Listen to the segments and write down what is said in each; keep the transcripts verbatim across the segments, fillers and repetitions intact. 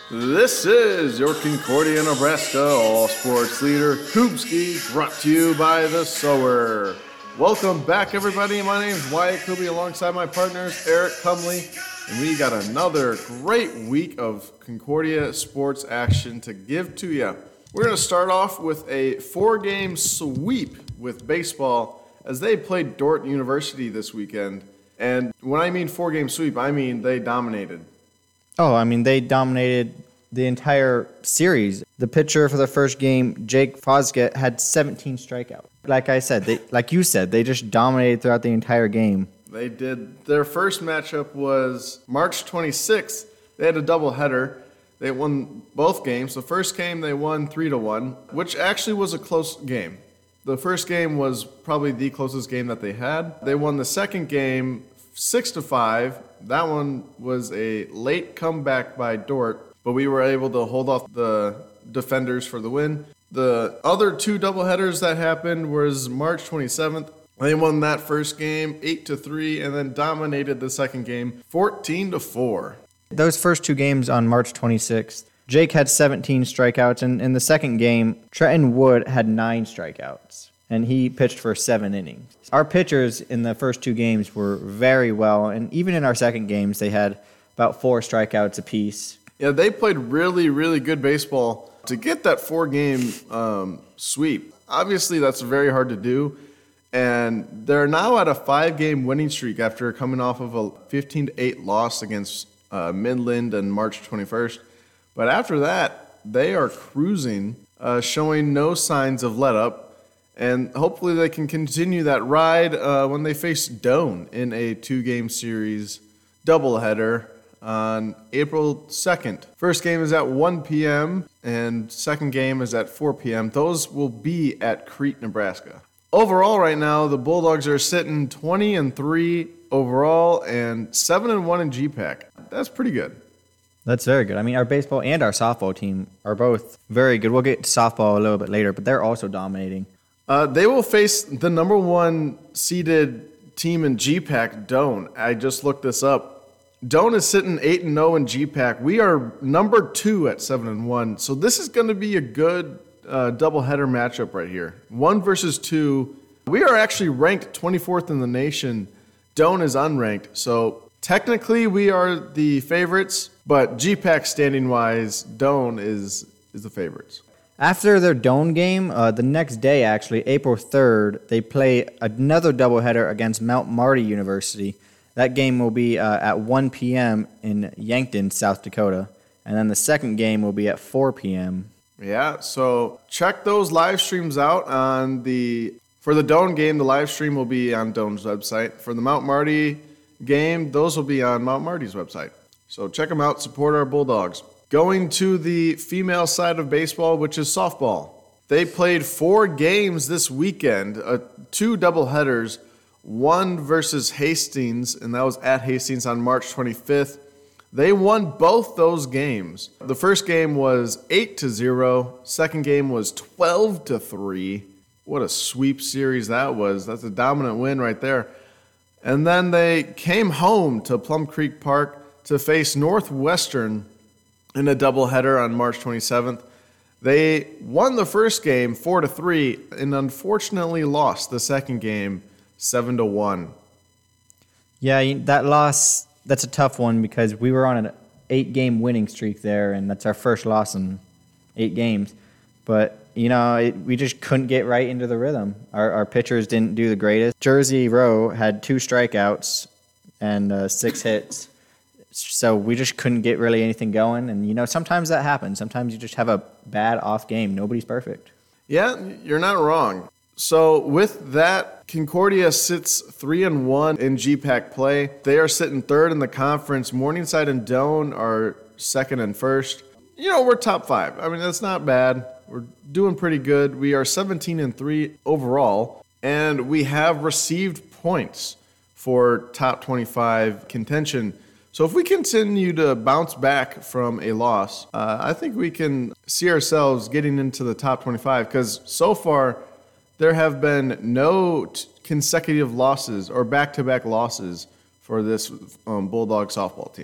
This is your Concordia, Nebraska all-sports leader, Koobski, brought to you by The Sower. Welcome back, everybody. My name is Wyatt Koobie, alongside my partners, Eric Cumley, and we got another great week of Concordia sports action to give to you. We're going to start off with a four-game sweep with baseball as they played Dordt University this weekend. And when I mean four-game sweep, I mean they dominated. Oh, I mean, they dominated the entire series. The pitcher for the first game, Jake Fosgett, had seventeen strikeouts. Like I said, they, like you said, they just dominated throughout the entire game. They did. Their first matchup was March twenty-sixth. They had a doubleheader. They won both games. The first game they won three to one, which actually was a close game. The first game was probably the closest game that they had. They won the second game six to five. That one was a late comeback by Dordt, but we were able to hold off the defenders for the win. The other two doubleheaders that happened was March twenty-seventh. They won that first game eight to three and then dominated the second game fourteen to four. Those first two games on March twenty-sixth, Jake had seventeen strikeouts, and in the second game, Trenton Wood had nine strikeouts, and he pitched for seven innings. Our pitchers in the first two games were very well, and even in our second games, they had about four strikeouts apiece. Yeah, they played really, really good baseball to get that four-game um, sweep. Obviously, that's very hard to do, and they're now at a five-game winning streak after coming off of a fifteen to eight loss against uh, Midland on March twenty-first. But after that, they are cruising, uh, showing no signs of let-up. And hopefully they can continue that ride uh, when they face Doane in a two-game series doubleheader on April second. First game is at one p.m. and second game is at four p.m. Those will be at Crete, Nebraska. Overall right now, the Bulldogs are sitting twenty and three overall and seven and one in G PAC. That's pretty good. That's very good. I mean, our baseball and our softball team are both very good. We'll get to softball a little bit later, but they're also dominating. Uh, they will face the number one seeded team in G PAC, Doane. I just looked this up. Doane is sitting eight and oh in G PAC. We are number two at seven and one. So this is going to be a good uh, doubleheader matchup right here. One versus two. We are actually ranked twenty-fourth in the nation. Doane is unranked. So technically we are the favorites, but G PAC standing-wise, Doane is, is the favorites. After their Doane game, uh, the next day, actually, April third, they play another doubleheader against Mount Marty University. That game will be uh, at one p.m. in Yankton, South Dakota. And then the second game will be at four p.m. Yeah, so check those live streams out on the... For the Doane game, the live stream will be on Doane's website. For the Mount Marty game, those will be on Mount Marty's website. So check them out, support our Bulldogs. Going to the female side of baseball, which is softball. They played four games this weekend, uh, two doubleheaders, one versus Hastings, and that was at Hastings on March twenty-fifth. They won both those games. The first game was eight to zero. Second game was twelve to three. What a sweep series that was. That's a dominant win right there. And then they came home to Plum Creek Park to face Northwestern in a doubleheader on March twenty-seventh. They won the first game four to three and unfortunately lost the second game seven to one. Yeah, that loss, that's a tough one because we were on an eight-game winning streak there, and that's our first loss in eight games. But, you know, it, we just couldn't get right into the rhythm. Our, our pitchers didn't do the greatest. Jersey Rowe had two strikeouts and uh, six hits. So we just couldn't get really anything going. And, you know, sometimes that happens. Sometimes you just have a bad off game. Nobody's perfect. Yeah, you're not wrong. So with that, Concordia sits three and one in G PAC play. They are sitting third in the conference. Morningside and Doane are second and first. You know, we're top five. I mean, that's not bad. We're doing pretty good. We are seventeen and three overall, and we have received points for top twenty-five contention. So if we continue to bounce back from a loss, uh, I think we can see ourselves getting into the top twenty-five because so far there have been no t- consecutive losses or back-to-back losses for this um, Bulldog softball team.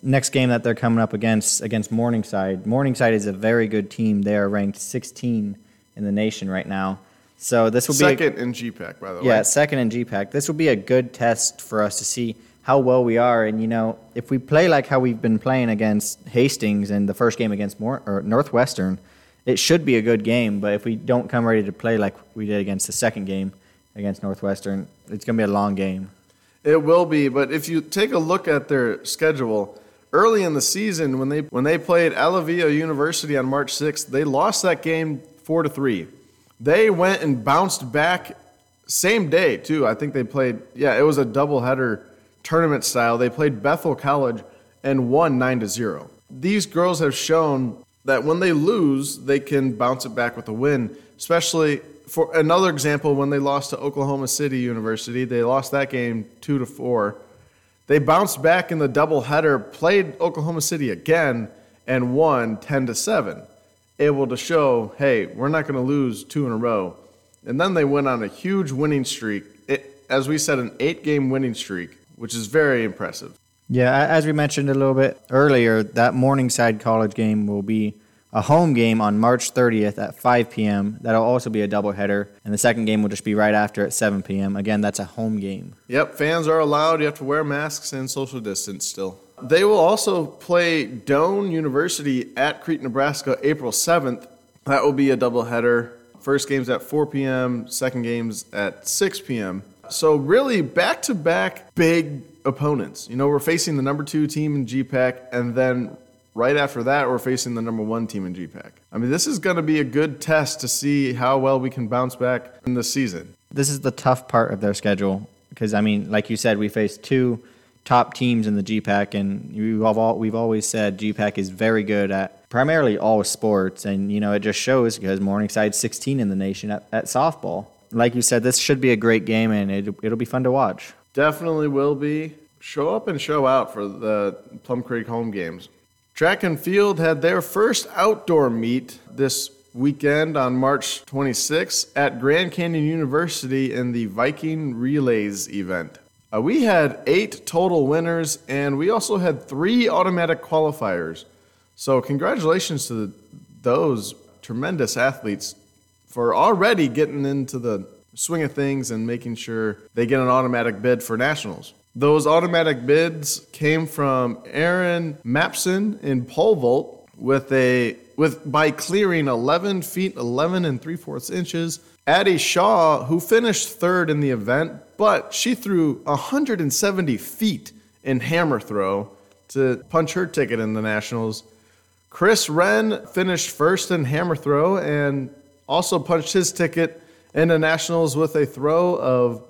next game that they're coming up against against Morningside. Morningside is a very good team. They are ranked sixteen in the nation right now. So this will be second a, in G PAC, by the yeah, way. Yeah, second in G PAC. This will be a good test for us to see how well we are. And, you know, if we play like how we've been playing against Hastings in the first game against Mor- or Northwestern, it should be a good game. But if we don't come ready to play like we did against the second game against Northwestern, it's going to be a long game. It will be, but if you take a look at their schedule, early in the season when they when they played Alavia University on March sixth, they lost that game four to three. They went and bounced back same day, too. I think they played, yeah, it was a doubleheader tournament style. They played Bethel College and won nine to zero. These girls have shown that when they lose, they can bounce it back with a win, especially for another example, when they lost to Oklahoma City University. They lost that game two to four. They bounced back in the doubleheader, played Oklahoma City again, and won ten to seven. Able to show, hey, we're not going to lose two in a row. And then they went on a huge winning streak. It, as we said, an eight-game winning streak, which is very impressive. Yeah, as we mentioned a little bit earlier, that Morningside College game will be a home game on March thirtieth at five p.m. That'll also be a doubleheader, and the second game will just be right after at seven p.m. Again, that's a home game. Yep, fans are allowed. You have to wear masks and social distance still. They will also play Doane University at Crete, Nebraska, April seventh. That will be a doubleheader. First game's at four p.m., second game's at six p.m. So really back-to-back big opponents. You know, we're facing the number two team in G PAC, and then right after that, we're facing the number one team in G PAC. I mean, this is going to be a good test to see how well we can bounce back in the season. This is the tough part of their schedule because, I mean, like you said, we faced two top teams in the G PAC, and we've, all, we've always said G PAC is very good at primarily all sports, and, you know, it just shows because Morningside's sixteen in the nation at, at softball. Like you said, this should be a great game, and it, it'll be fun to watch. Definitely will be. Show up and show out for the Plum Creek home games. Track and field had their first outdoor meet this weekend on March twenty-sixth at Grand Canyon University in the Viking Relays event. Uh, we had eight total winners, and we also had three automatic qualifiers. So congratulations to the, those tremendous athletes for already getting into the swing of things and making sure they get an automatic bid for nationals. Those automatic bids came from Aaron Mapson in pole vault with a with by clearing eleven feet eleven and three fourths inches. Addie Shaw, who finished third in the event, but she threw one hundred seventy feet in hammer throw to punch her ticket in the nationals. Chris Wren finished first in hammer throw and also punched his ticket in the nationals with a throw of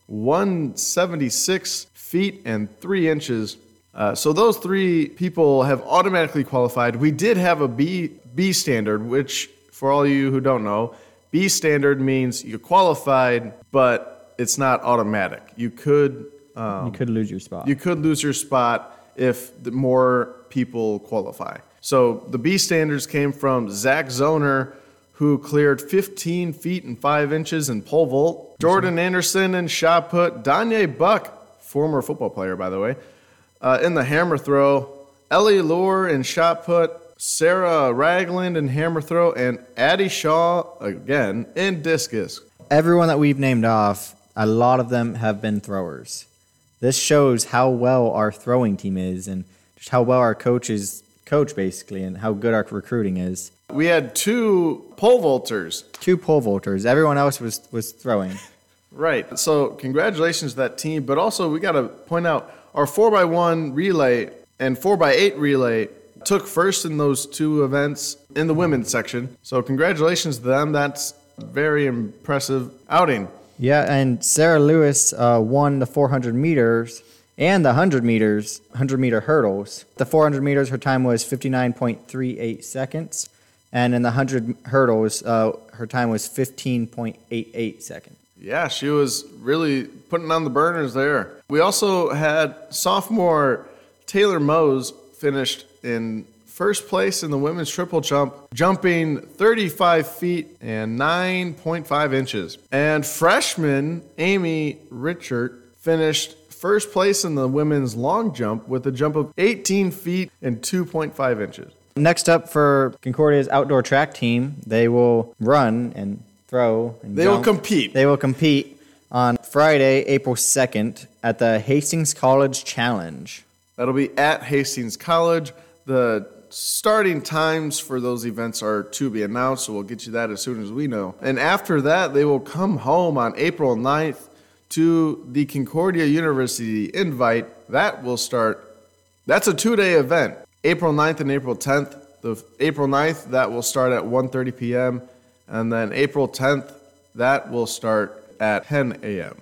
one seventy-six feet and three inches. Uh, so those three people have automatically qualified. We did have a B B standard, which for all you who don't know, B standard means you qualified, but it's not automatic. You could um, you could lose your spot. You could lose your spot if the more people qualify. So the B standards came from Zach Zoner, who cleared fifteen feet and five inches in pole vault. Jordan Anderson in shot put. Danye Buck, former football player, by the way, uh, in the hammer throw. Ellie Lure in shot put. Sarah Ragland in hammer throw. And Addie Shaw, again, in discus. Everyone that we've named off, a lot of them have been throwers. This shows how well our throwing team is and just how well our coaches coach, basically, and how good our recruiting is. We had two pole vaulters. Two pole vaulters. Everyone else was, was throwing. Right. So congratulations to that team. But also we got to point out our four by one relay and four by eight relay took first in those two events in the women's section. So congratulations to them. That's a very impressive outing. Yeah, and Sarah Lewis uh, won the four hundred meters and the one hundred meters, one hundred meter hurdles. The four hundred meters, her time was fifty-nine point three eight seconds. And in the one hundred hurdles, uh, her time was fifteen point eight eight seconds. Yeah, she was really putting on the burners there. We also had sophomore Taylor Mose finished in first place in the women's triple jump, jumping thirty-five feet and nine point five inches. And freshman Amy Richard finished first place in the women's long jump with a jump of eighteen feet and two point five inches. Next up for Concordia's outdoor track team, they will run and throw and They jump. will compete. They will compete on Friday, April second at the Hastings College Challenge. That'll be at Hastings College. The starting times for those events are to be announced, so we'll get you that as soon as we know. And after that, they will come home on April ninth to the Concordia University Invite. That will start, that's a two-day event, April ninth and April tenth. The April ninth, that will start at one thirty p.m., and then April tenth, that will start at ten a.m.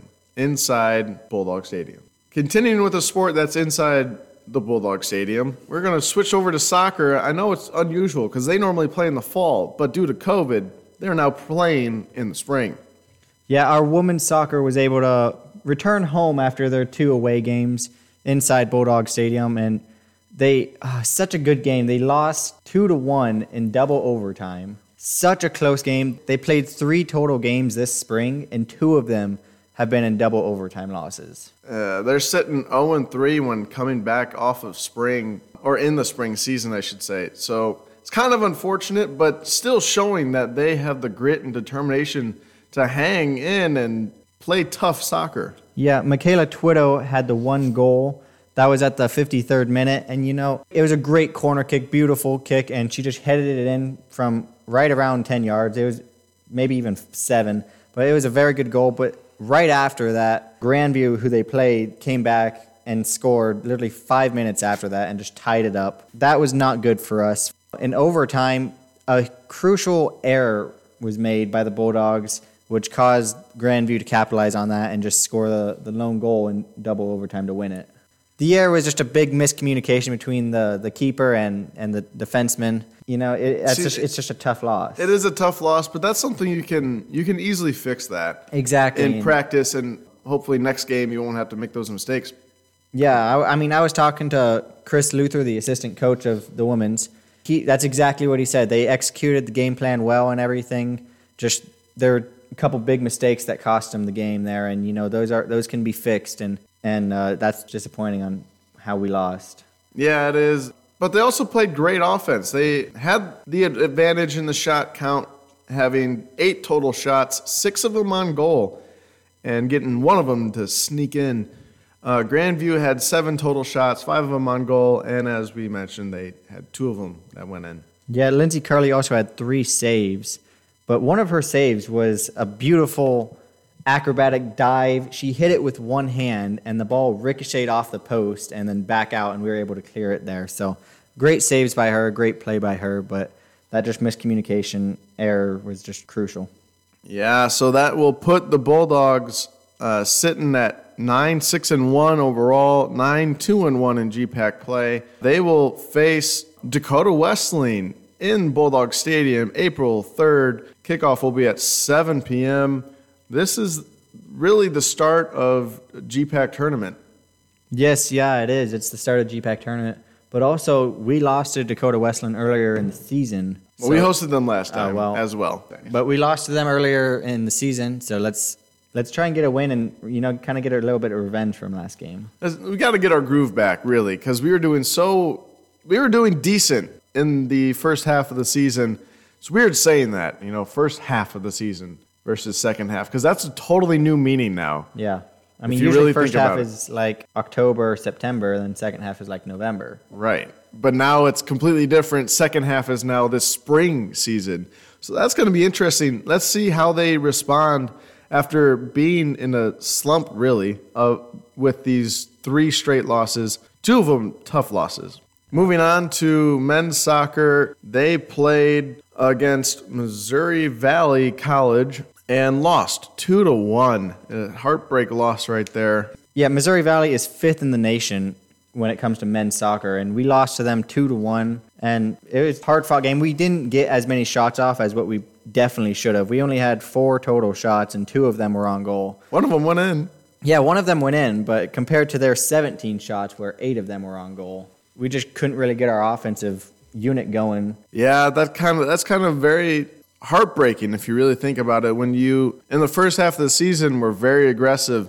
inside Bulldog Stadium. Continuing with a sport that's inside the Bulldog Stadium, we're going to switch over to soccer. I know it's unusual because they normally play in the fall, but due to COVID, they're now playing in the spring. Yeah, our women's soccer was able to return home after their two away games inside Bulldog Stadium, and they uh, such a good game. They lost two to one in double overtime. Such a close game. They played three total games this spring, and two of them have been in double overtime losses. Uh, they're sitting oh and three when coming back off of spring, or in the spring season, I should say. So it's kind of unfortunate, but still showing that they have the grit and determination to hang in and play tough soccer. Yeah, Michaela Twitto had the one goal. That was at the fifty-third minute, and you know, it was a great corner kick, beautiful kick, and she just headed it in from right around ten yards. It was maybe even seven, but it was a very good goal. But right after that, Grandview, who they played, came back and scored literally five minutes after that and just tied it up. That was not good for us. In overtime, a crucial error was made by the Bulldogs, which caused Grandview to capitalize on that and just score the, the lone goal in double overtime to win it. The error was just a big miscommunication between the, the keeper and, and the defenseman. You know, it, it's, See, just, it's just a tough loss. It is a tough loss, but that's something you can you can easily fix that. Exactly. In practice, and hopefully next game you won't have to make those mistakes. Yeah, I, I mean, I was talking to Chris Luther, the assistant coach of the women's. He, that's exactly what he said. They executed the game plan well and everything. Just there were a couple big mistakes that cost them the game there, and you know those are those can be fixed, and and uh, that's disappointing on how we lost. Yeah, it is. But they also played great offense. They had the advantage in the shot count, having eight total shots, six of them on goal, and getting one of them to sneak in. Uh, Grandview had seven total shots, five of them on goal, and as we mentioned, they had two of them that went in. Yeah, Lindsay Curley also had three saves, but one of her saves was a beautiful acrobatic dive. She hit it with one hand, and the ball ricocheted off the post and then back out, and we were able to clear it there. So great saves by her, great play by her, but that just miscommunication error was just crucial. Yeah, so that will put the Bulldogs uh, sitting at nine six and one overall, nine two and one in G PAC play. They will face Dakota Wesleyan in Bulldog Stadium April third. Kickoff will be at seven p.m. This is really the start of G PAC tournament. Yes, yeah, it is. It's the start of G PAC tournament. But also, we lost to Dakota Wesleyan earlier in the season. Well, so, we hosted them last time uh, well, as well. But we lost to them earlier in the season, so let's let's try and get a win and, you know, kind of get a little bit of revenge from last game. We got to get our groove back, really, because we were doing so we were doing decent in the first half of the season. It's weird saying that, you know, first half of the season versus second half, because that's a totally new meaning now. Yeah. I mean, you usually really first think half about is like October, September, and then second half is like November. Right. But now it's completely different. Second half is now this spring season. So that's going to be interesting. Let's see how they respond after being in a slump, really, uh, with these three straight losses, two of them tough losses. Moving on to men's soccer, they played against Missouri Valley College and lost two to one. A heartbreak loss right there. Yeah, Missouri Valley is fifth in the nation when it comes to men's soccer, and we lost to them two to one. And it was a hard-fought game. We didn't get as many shots off as what we definitely should have. We only had four total shots, and two of them were on goal. One of them went in. Yeah, one of them went in, but compared to their seventeen shots, where eight of them were on goal, we just couldn't really get our offensive unit going. Yeah, that kind of that's kind of very heartbreaking if you really think about it. When you, in the first half of the season, were very aggressive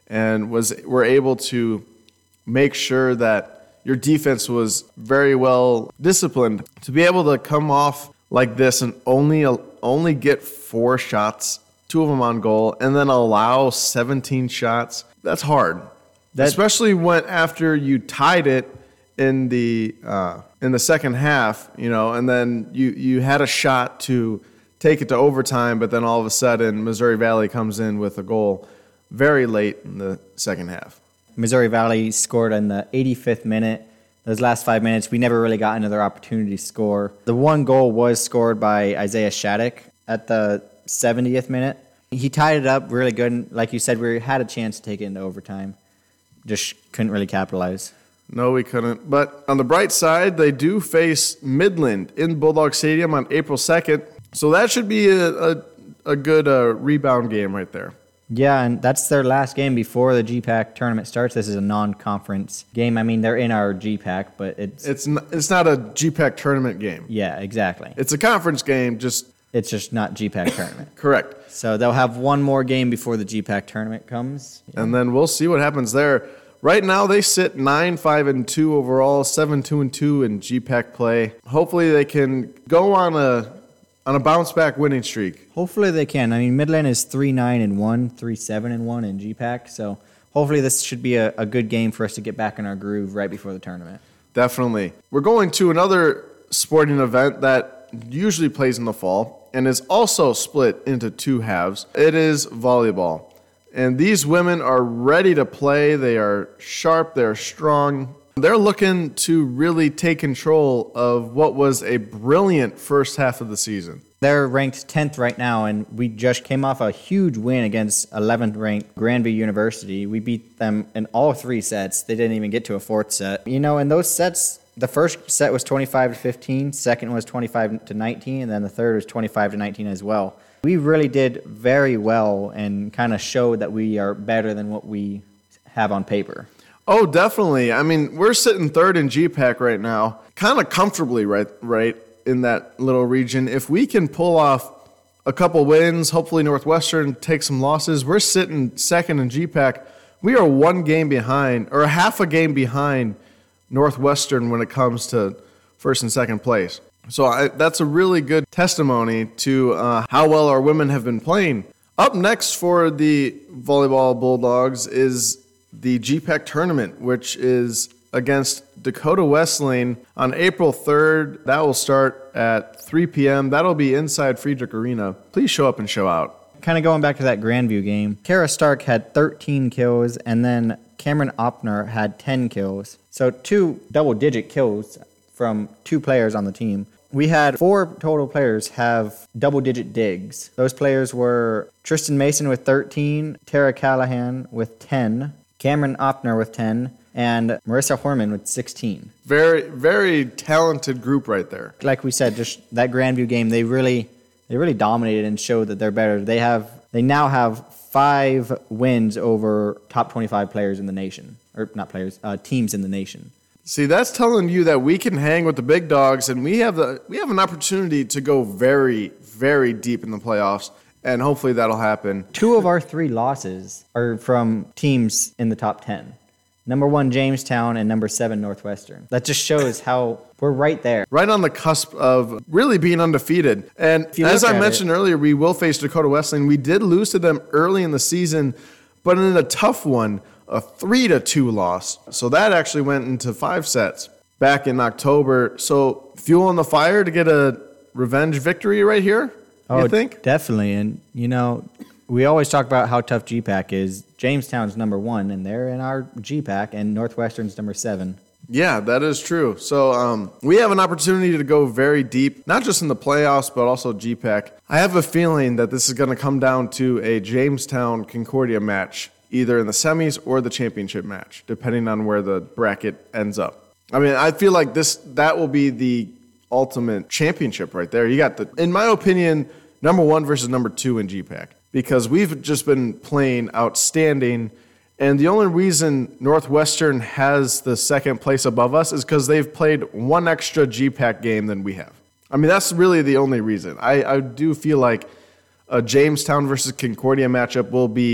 and was were able to make sure that your defense was very well disciplined. To be able to come off like this and only only get four shots, two of them on goal, and then allow seventeen shots, that's hard. That, Especially when after you tied it in the uh, in the second half, you know, and then you, you had a shot to take it to overtime, but then all of a sudden Missouri Valley comes in with a goal very late in the second half. Missouri Valley scored in the eighty-fifth minute. Those last five minutes, we never really got another opportunity to score. The one goal was scored by Isaiah Shattuck at the seventieth minute. He tied it up really good, and like you said, we had a chance to take it into overtime. Just couldn't really capitalize. No, we couldn't. But on the bright side, they do face Midland in Bulldog Stadium on April second. So that should be a, a, a good uh, rebound game right there. Yeah, and that's their last game before the G PAC tournament starts. This is a non-conference game. I mean, they're in our G PAC, but it's... It's not, it's not a G PAC tournament game. Yeah, exactly. It's a conference game, just... It's just not G PAC tournament. Correct. So they'll have one more game before the G PAC tournament comes. Yeah. And then we'll see what happens there. Right now, they sit nine five and two overall, seven two and two in G PAC play. Hopefully, they can go on a on a bounce back winning streak. Hopefully, they can. I mean, Midland is three nine and one, three seven and one in G PAC. So hopefully, this should be a, a good game for us to get back in our groove right before the tournament. Definitely. We're going to another sporting event that usually plays in the fall and is also split into two halves. It is volleyball. And these women are ready to play. They are sharp. They're strong. They're looking to really take control of what was a brilliant first half of the season. They're ranked tenth right now, and we just came off a huge win against eleventh ranked Grandview University. We beat them in all three sets. They didn't even get to a fourth set. You know, in those sets, the first set was twenty-five to fifteen, second was twenty-five to nineteen, and then the third was twenty-five to nineteen as well. We really did very well and kind of showed that we are better than what we have on paper. Oh, definitely. I mean, we're sitting third in G PAC right now, kind of comfortably right, right in that little region. If we can pull off a couple wins, hopefully Northwestern take some losses, we're sitting second in G PAC. We are one game behind, or half a game behind Northwestern when it comes to first and second place. So I, that's a really good testimony to uh, how well our women have been playing. Up next for the Volleyball Bulldogs is the G PAC tournament, which is against Dakota Wesleyan on April third. That will start at three p.m. That'll be inside Friedrich Arena. Please show up and show out. Kind of going back to that Grandview game, Kara Stark had thirteen kills, and then Cameron Opner had ten kills. So two double-digit kills from two players on the team. We had four total players have double-digit digs. Those players were Tristan Mason with thirteen, Tara Callahan with ten, Cameron Opner with ten, and Marissa Horman with sixteen. Very, very talented group right there. Like we said, just that Grandview game, they really, they really dominated and showed that they're better. They have, they now have five wins over top twenty-five players in the nation, or not players, uh, teams in the nation. See, that's telling you that we can hang with the big dogs, and we have the we have an opportunity to go very, very deep in the playoffs, and hopefully that'll happen. Two of our three losses are from teams in the top ten. Number one, Jamestown, and number seven, Northwestern. That just shows how we're right there. Right on the cusp of really being undefeated. And as I mentioned it, earlier, we will face Dakota Wesleyan. We did lose to them early in the season, but in a tough one, a three to two loss. So that actually went into five sets back in October. So fuel on the fire to get a revenge victory right here, oh, you think? Definitely. And, you know, we always talk about how tough G PAC is. Jamestown's number one, and they're in our G PAC, and Northwestern's number seven. Yeah, that is true. So um, we have an opportunity to go very deep, not just in the playoffs, but also G PAC. I have a feeling that this is going to come down to a Jamestown-Concordia match, either in the semis or the championship match, depending on where the bracket ends up. I mean, I feel like this that will be the ultimate championship right there. You got the, in my opinion, number one versus number two in G PAC, because we've just been playing outstanding. And the only reason Northwestern has the second place above us is because they've played one extra G PAC game than we have. I mean, that's really the only reason. I, I do feel like a Jamestown versus Concordia matchup will be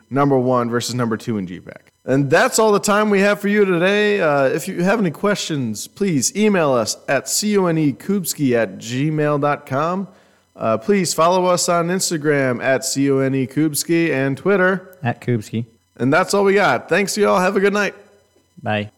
number one versus number two in G PAC. And that's all the time we have for you today. Uh, if you have any questions, please email us at conekubski at gmail dot com. Uh, please follow us on Instagram at conekubski and Twitter At Kubski. And that's all we got. Thanks, y'all. Have a good night. Bye.